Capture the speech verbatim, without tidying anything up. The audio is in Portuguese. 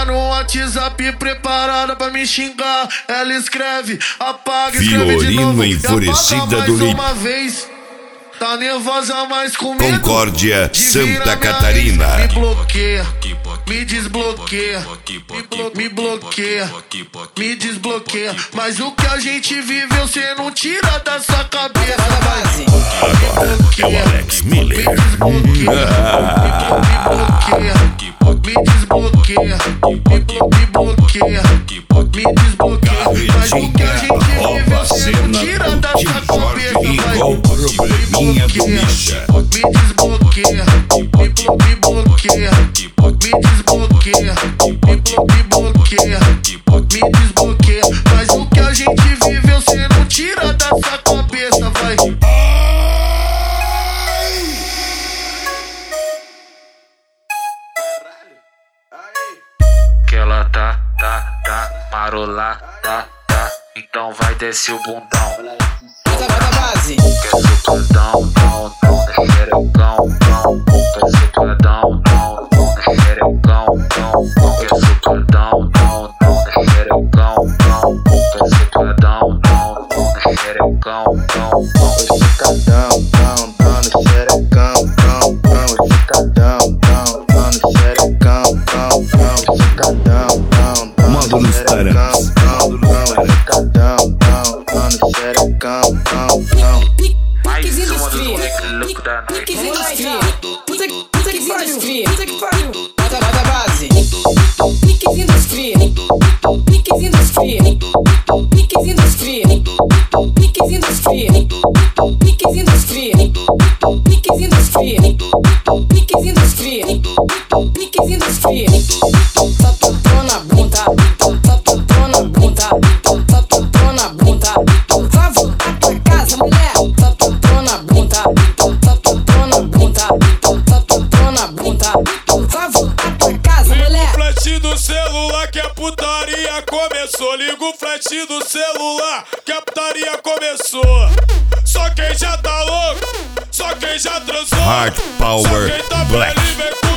tá no WhatsApp preparada pra me xingar. Ela escreve, apaga, escreve de Fiorino novo, Enfurecida mais do Lip. uma vez. Tá nervosa, mas com medo. Concórdia, de Santa virar minha Catarina. ex. Me bloqueia, me desbloqueia, me, blo me bloqueia, me desbloqueia. Mas o que a gente viveu cê não tira da sua cabeça. Agora é o Alex Miller. Me desbloqueia, me desbloqueia, me, blo me bloqueia, me desbloqueia. Mas o que a gente viveu cê não tira da sua cabeça. Igual probleminha do bicha. Me desbloqueia, me, blo me bloqueia, me desbloqueia, me, blo me bloqueia, me desbloqueia. Mas o que a gente viveu cê não tira da sua cabeça, vai. Que ela tá, tá, tá, marolada, tá, tá. Então vai descer o bundão. Bota, bota a base. Quer socadão, não, não, é xerecão, não. Quer socadão, não, não, é xerecão, não. Quer socadão, não, não, é xerecão, não. Quer socadão, não, não, é xerecão, não. Quer socadão, não, não, no xerecão, não, não. Quer socadão, não, não, no xerecão, não, não. Quer socadão, não, não, Modo nos tarantes. não, não. Socadão, não, não, no xerecão, não, não. Mais uma dos moleques loucos da noite. Piquezinho dos cria. Puta que puta que pariu. Puta que pariu. Bota, bota a base. Piquezinho dos cria. Piquezinho dos cria. Piquezinho dos cria. Piquezinho dos cria. Piquezinho dos cria. Piquezinho dos cria. Piquezinho dos cria. Piquezinho dos cria. Só tocou na bunda. Só tocou na bunda. Só tocou na bunda. Vai voltar pra casa, mulher. Só tocou na bunda. Só tocou na bunda. Só tocou na bunda. Vai voltar pra casa, mulher. Flash do celular que a putaria começou. Liga o flash do celular que a putaria começou. Só quem já tá louco, só quem já transou, Hard Power só quem tá Black. feliz vem com